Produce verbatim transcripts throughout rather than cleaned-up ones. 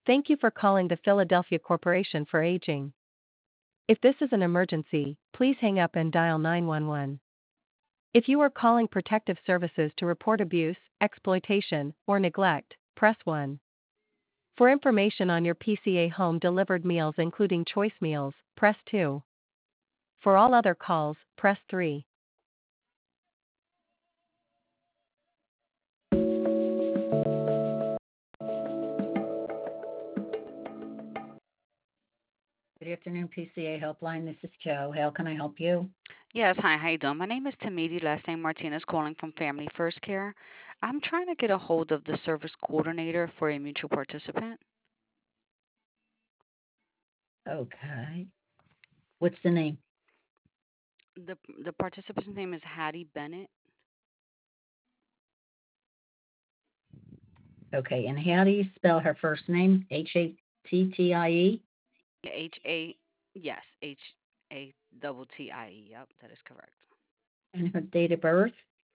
Thank you for calling the Philadelphia Corporation for Aging. If this is an emergency, please hang up and dial nine one one. If you are calling Protective Services to report abuse, exploitation, or neglect, press one. For information on your P C A home delivered meals including choice meals, press two. For all other calls, press three. Good afternoon, P C A Helpline. This is Joe. How can I help you? Yes, hi, how you doing? My name is Tamidi, last name Martinez, calling from Family First Care. I'm trying to get a hold of the service coordinator for a mutual participant. Okay. What's the name? The the participant's name is Hattie Bennett. Okay, and how do you spell her first name? H A T T I E? H A yes, H A double T I E. Yep, that is correct. And her date of birth?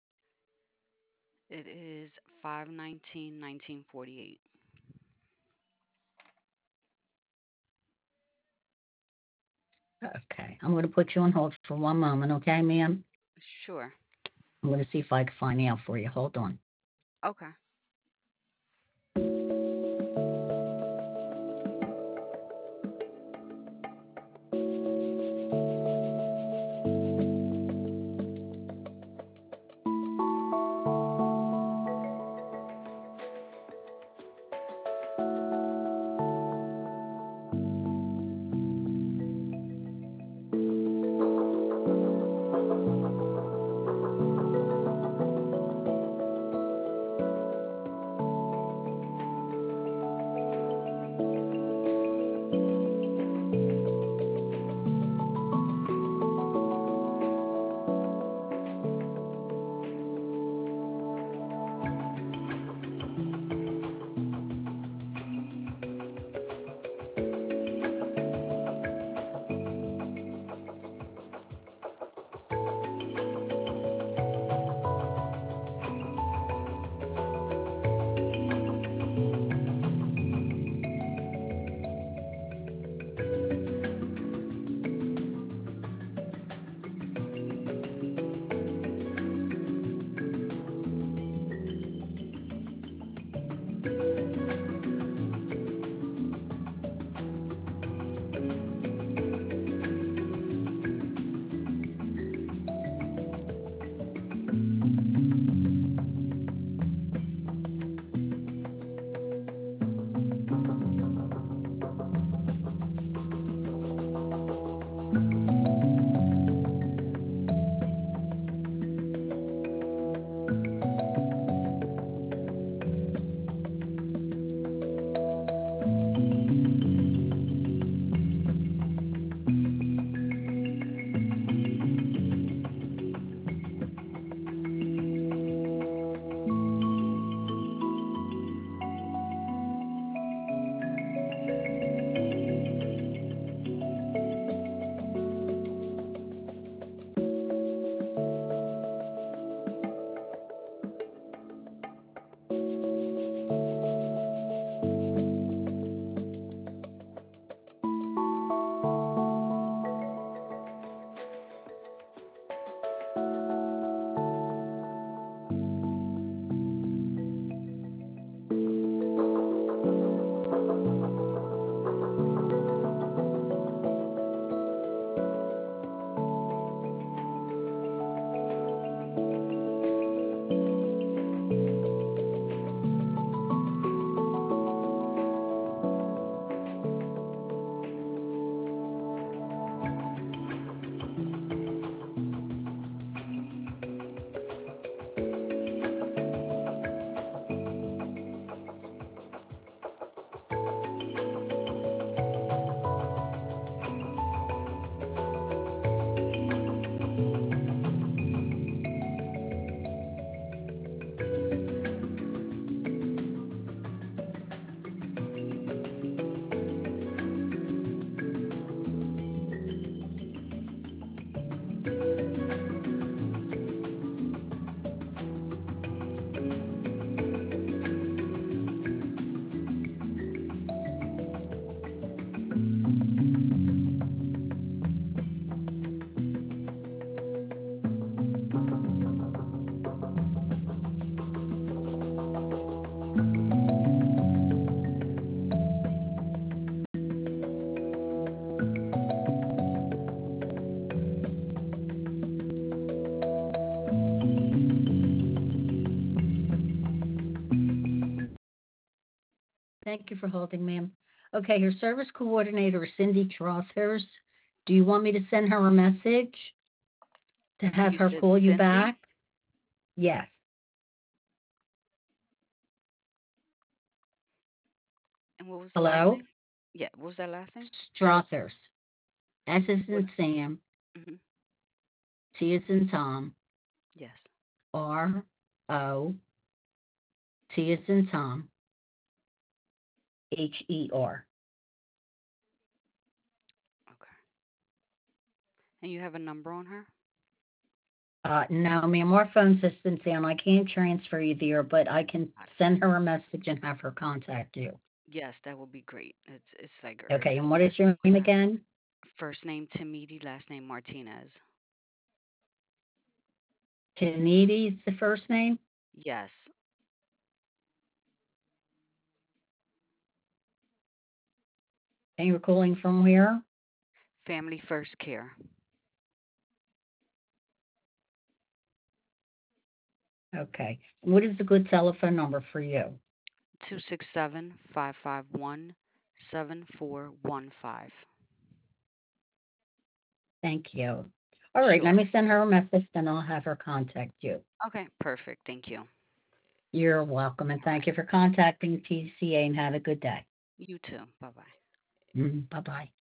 It is five nineteen nineteen forty eight. Okay, I'm going to put you on hold for one moment, okay, ma'am? Sure. I'm going to see if I can find out for you. Hold on. Okay. Thank you for holding, ma'am. Okay, your service coordinator is Cindy Trosshurst. Do you want me to send her a message to have You her said call you Cindy? back? Yes. And what was the last Hello? name? Yeah, what was that last name? Strothers. S is What? in Sam, Hmm. T is in Tom, Yes. R O T is in Tom, H E R. Okay. And you have a number on her? Uh, no, ma'am, our phone system's down. I can't transfer you there, but I can Got it. send her a message and have her contact you. Yes, that would be great. It's it's like Okay, and urgent what is your with name her. again? First name Timidi, last name Martinez. Taniti's the first name? Yes. And you're calling from where? Family First Care. Okay. What is a good telephone number for you? Two six seven five five one seven four one five. Thank you. All right, let Sure. me send her a message, then I'll have her contact you. Okay, perfect. Thank you. All You're welcome, and thank right. you for contacting T C A, and have a good day. You too. Bye bye. Bye bye.